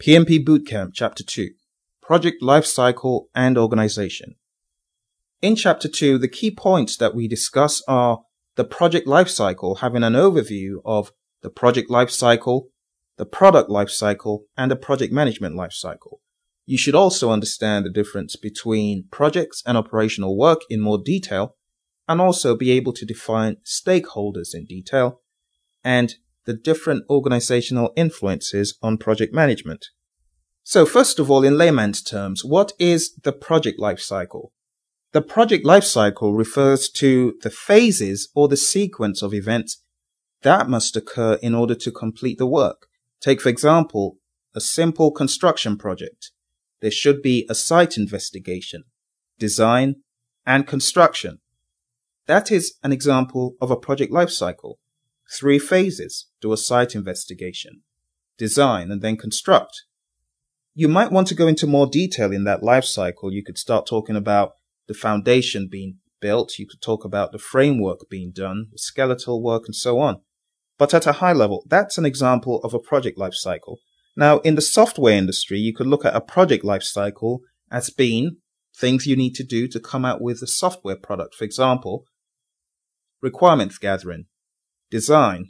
PMP Bootcamp Chapter 2, Project Lifecycle and Organization. In Chapter 2, the key points that we discuss are the project lifecycle, having an overview of the project lifecycle, the product lifecycle, and the project management lifecycle. You should also understand the difference between projects and operational work in more detail, and also be able to define stakeholders in detail, and the different organizational influences on project management. So first of all, in layman's terms, what is the project lifecycle? The project lifecycle refers to the phases or the sequence of events that must occur in order to complete the work. Take, for example, a simple construction project. There should be a site investigation, design, and construction. That is an example of a project lifecycle. 3 phases: do a site investigation, design, and then construct. You might want to go into more detail in that life cycle. You could start talking about the foundation being built. You could talk about the framework being done, the skeletal work, and so on. But at a high level, that's an example of a project life cycle. Now, in the software industry, you could look at a project life cycle as being things you need to do to come out with a software product. For example, requirements gathering, design,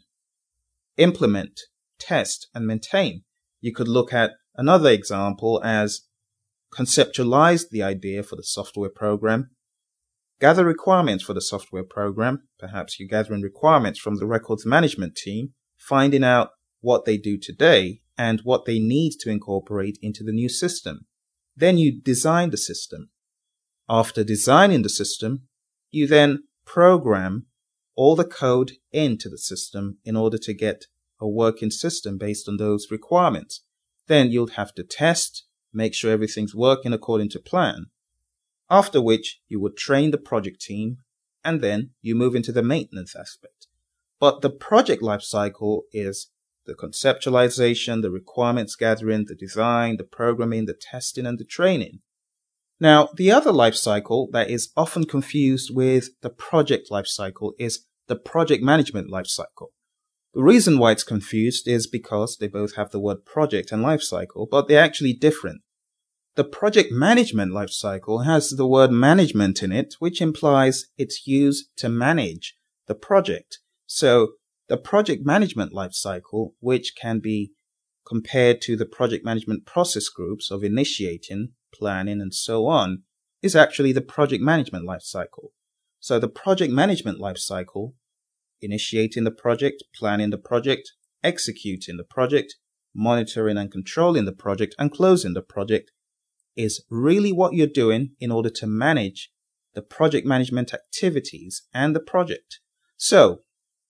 implement, test, and maintain. You could look at another example as conceptualize the idea for the software program, gather requirements for the software program. Perhaps you're gathering requirements from the records management team, finding out what they do today and what they need to incorporate into the new system. Then you design the system. After designing the system, you then program all the code into the system in order to get a working system based on those requirements. Then you'll have to test, make sure everything's working according to plan. After which you would train the project team, and then you move into the maintenance aspect. But the project lifecycle is the conceptualization, the requirements gathering, the design, the programming, the testing, and the training. Now, the other life cycle that is often confused with the project life cycle is the project management life cycle. The reason why it's confused is because they both have the word project and life cycle, but they're actually different. The project management life cycle has the word management in it, which implies it's used to manage the project. So the project management life cycle, which can be compared to the project management process groups of initiating, planning, and so on, is actually the project management life cycle. So the project management life cycle, initiating the project, planning the project, executing the project, monitoring and controlling the project, and closing the project, is really what you're doing in order to manage the project management activities and the project. So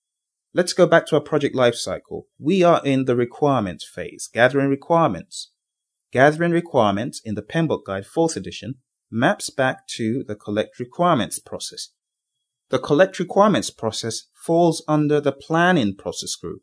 let's go back to our project life cycle. We are in the requirements phase, gathering requirements. Gathering requirements in the PMBOK Guide 4th edition maps back to the collect requirements process. The collect requirements process falls under the planning process group.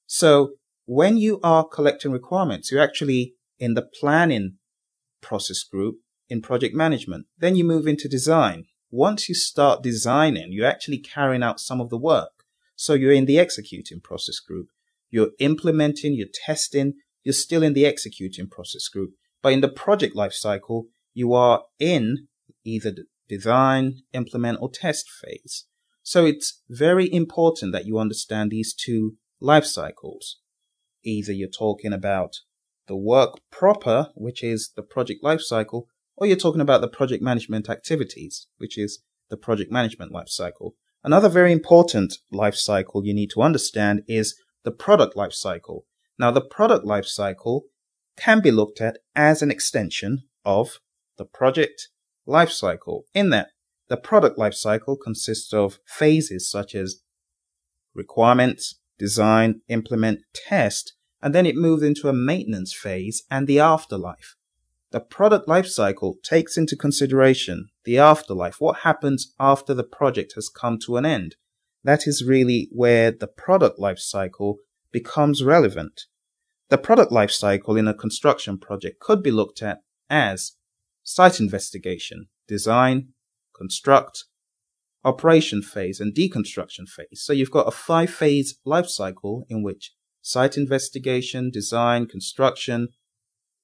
So when you are collecting requirements, you're actually in the planning process group in project management. Then you move into design. Once you start designing, you're actually carrying out some of the work. So you're in the executing process group. You're implementing, you're testing, you're still in the executing process group. But in the project life cycle, you are in either the design, implement, or test phase. So it's very important that you understand these 2 life cycles. Either you're talking about the work proper, which is the project life cycle, or you're talking about the project management activities, which is the project management life cycle. Another very important life cycle you need to understand is the product life cycle. Now, the product life cycle can be looked at as an extension of the project life cycle, in that the product life cycle consists of phases such as requirements, design, implement, test, and then it moves into a maintenance phase and the afterlife. The product life cycle takes into consideration the afterlife, what happens after the project has come to an end. That is really where the product life cycle becomes relevant. The product life cycle in a construction project could be looked at as site investigation, design, construct, operation phase, and deconstruction phase. So you've got a 5-phase life cycle in which site investigation, design, construction,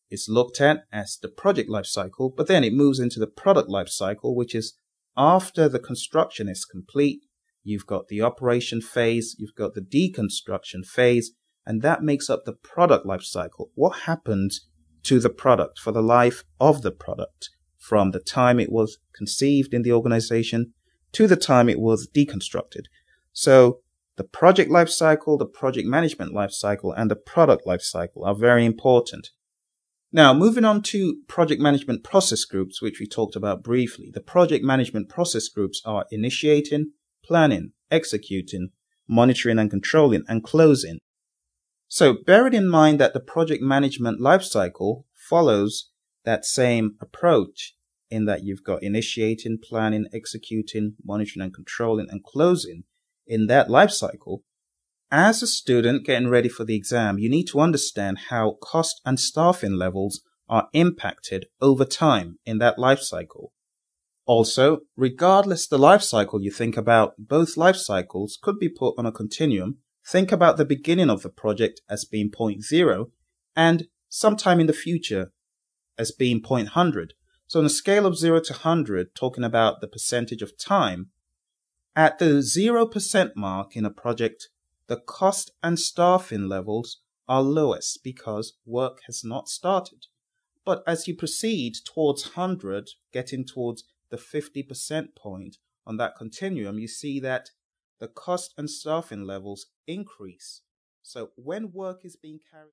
is looked at as the project life cycle, but then it moves into the product life cycle, which is after the construction is complete. You've got the operation phase, you've got the deconstruction phase, and that makes up the product life cycle. What happens to the product for the life of the product from the time it was conceived in the organization to the time it was deconstructed? So the project life cycle, the project management life cycle, and the product life cycle are very important. Now, moving on to project management process groups, which we talked about briefly. The project management process groups are initiating, planning, executing, monitoring and controlling, and closing. So bearing in mind that the project management lifecycle follows that same approach in that you've got initiating, planning, executing, monitoring and controlling, and closing in that lifecycle, as a student getting ready for the exam, you need to understand how cost and staffing levels are impacted over time in that life cycle. Also, regardless the life cycle you think about, both life cycles could be put on a continuum. Think about the beginning of the project as being point 0 and sometime in the future as being point 100. So on a scale of 0 to 100, talking about the percentage of time, at the 0% mark in a project, the cost and staffing levels are lowest because work has not started. But as you proceed towards 100, getting towards the 50% point on that continuum, you see that the cost and staffing levels increase. So when work is being carried